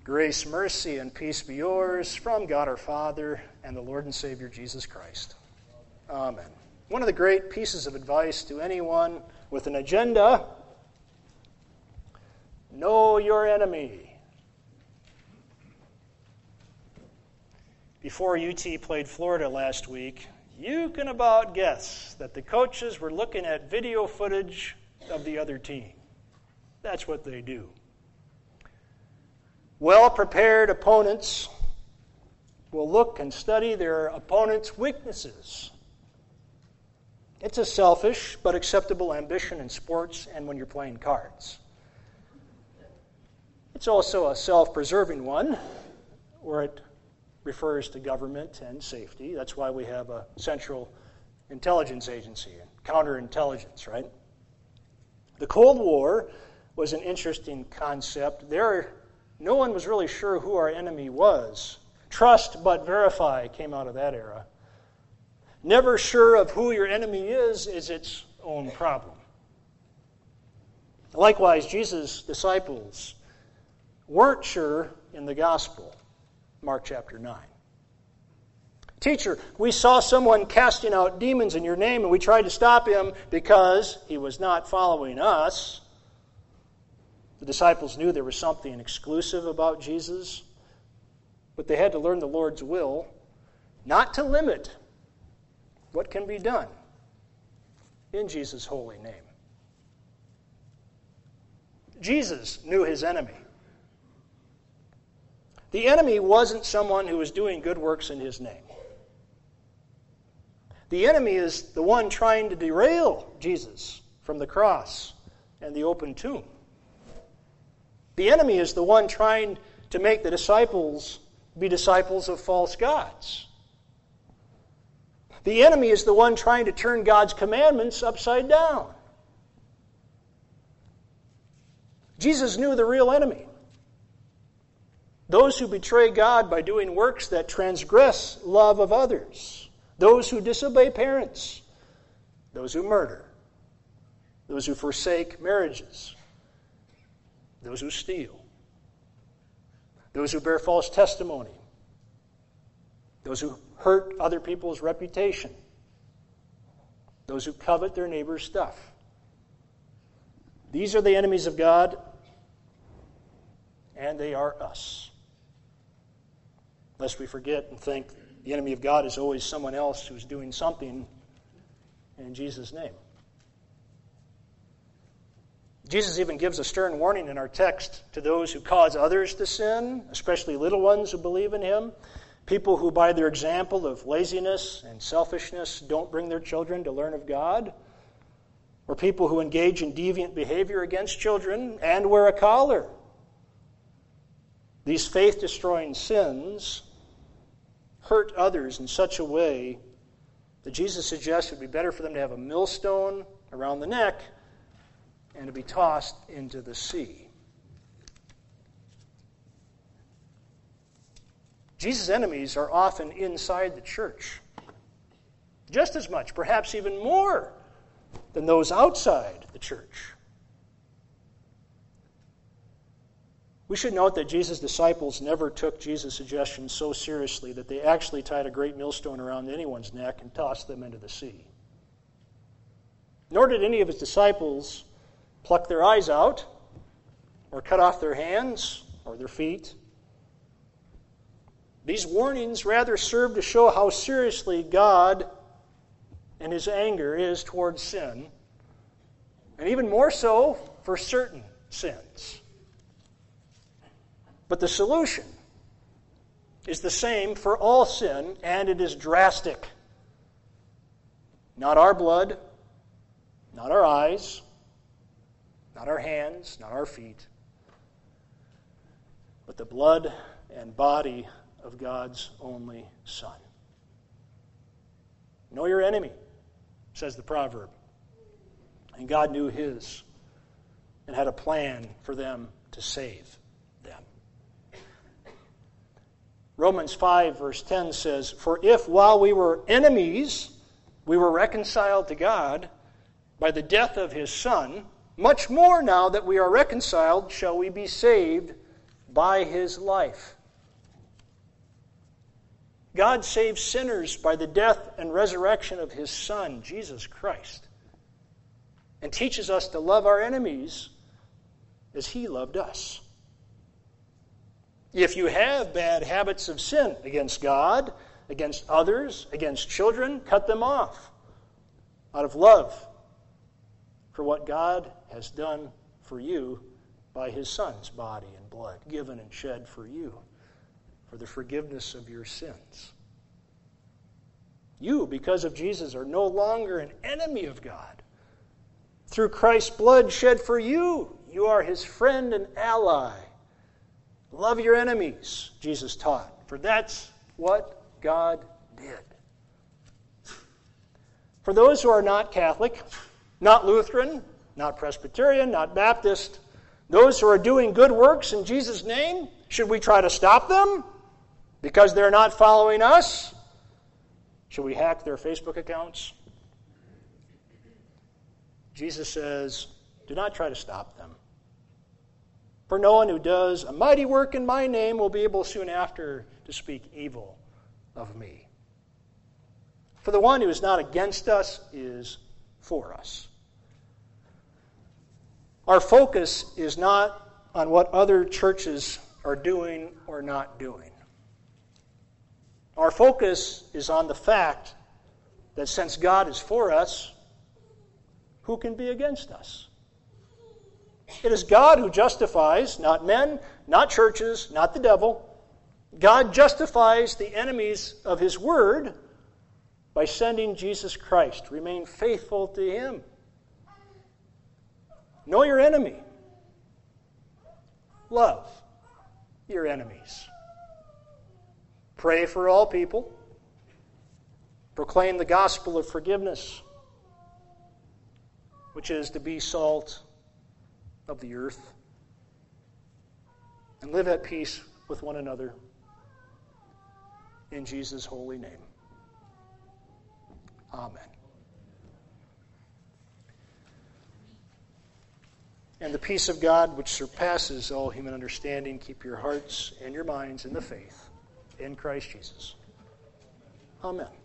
Grace, mercy, and peace be yours from God our Father and the Lord and Savior Jesus Christ. Amen. One of the great pieces of advice to anyone with an agenda: know your enemy. Before UT played Florida last week, you can about guess that the coaches were looking at video footage of the other team. That's what they do. Well-prepared opponents will look and study their opponent's weaknesses. It's a selfish but acceptable ambition in sports and when you're playing cards. It's also a self-preserving one, where it refers to government and safety. That's why we have a central intelligence agency and counterintelligence, right? The Cold War was an interesting concept. No one was really sure who our enemy was. Trust but verify came out of that era. Never sure of who your enemy is its own problem. Likewise, Jesus' disciples weren't sure in the gospel. Mark chapter 9. Teacher, we saw someone casting out demons in your name, and we tried to stop him because he was not following us. The disciples knew there was something exclusive about Jesus, but they had to learn the Lord's will, not to limit what can be done in Jesus' holy name. Jesus knew his enemy. The enemy wasn't someone who was doing good works in his name. The enemy is the one trying to derail Jesus from the cross and the open tomb. The enemy is the one trying to make the disciples be disciples of false gods. The enemy is the one trying to turn God's commandments upside down. Jesus knew the real enemy. Those who betray God by doing works that transgress love of others. Those who disobey parents. Those who murder. Those who forsake marriages. Those who steal. Those who bear false testimony. Those who hurt other people's reputation. Those who covet their neighbor's stuff. These are the enemies of God, and they are us. Lest we forget and think the enemy of God is always someone else who's doing something in Jesus' name. Jesus even gives a stern warning in our text to those who cause others to sin, especially little ones who believe in him, people who by their example of laziness and selfishness don't bring their children to learn of God, or people who engage in deviant behavior against children and wear a collar. These faith-destroying sins hurt others in such a way that Jesus suggests it would be better for them to have a millstone around the neck and to be tossed into the sea. Jesus' enemies are often inside the church, just as much, perhaps even more, than those outside the church. We should note that Jesus' disciples never took Jesus' suggestion so seriously that they actually tied a great millstone around anyone's neck and tossed them into the sea. Nor did any of his disciples pluck their eyes out or cut off their hands or their feet. These warnings rather serve to show how seriously God and his anger is towards sin, and even more so for certain sins. But the solution is the same for all sin, and it is drastic. Not our blood, not our eyes, not our hands, not our feet, but the blood and body of God's only Son. Know your enemy, says the proverb. And God knew his and had a plan for them to save them. Romans 5 verse 10 says, "For if while we were enemies, we were reconciled to God by the death of his Son, much more now that we are reconciled shall we be saved by his life. God saves sinners by the death and resurrection of his Son, Jesus Christ, and teaches us to love our enemies as he loved us. If you have bad habits of sin against God, against others, against children, cut them off out of love for what God has done for you by his Son's body and blood, given and shed for you, for the forgiveness of your sins. You, because of Jesus, are no longer an enemy of God. Through Christ's blood shed for you, you are his friend and ally. Love your enemies, Jesus taught, for that's what God did. For those who are not Catholic, not Lutheran, not Presbyterian, not Baptist, those who are doing good works in Jesus' name, should we try to stop them because they're not following us? Should we hack their Facebook accounts? Jesus says, do not try to stop them. For no one who does a mighty work in my name will be able soon after to speak evil of me. For the one who is not against us is for us. Our focus is not on what other churches are doing or not doing. Our focus is on the fact that since God is for us, who can be against us? It is God who justifies, not men, not churches, not the devil. God justifies the enemies of his word by sending Jesus Christ. Remain faithful to him. Know your enemy. Love your enemies. Pray for all people. Proclaim the gospel of forgiveness, which is to be salt of the earth, and live at peace with one another in Jesus' holy name. Amen. And the peace of God, which surpasses all human understanding, keep your hearts and your minds in the faith in Christ Jesus. Amen.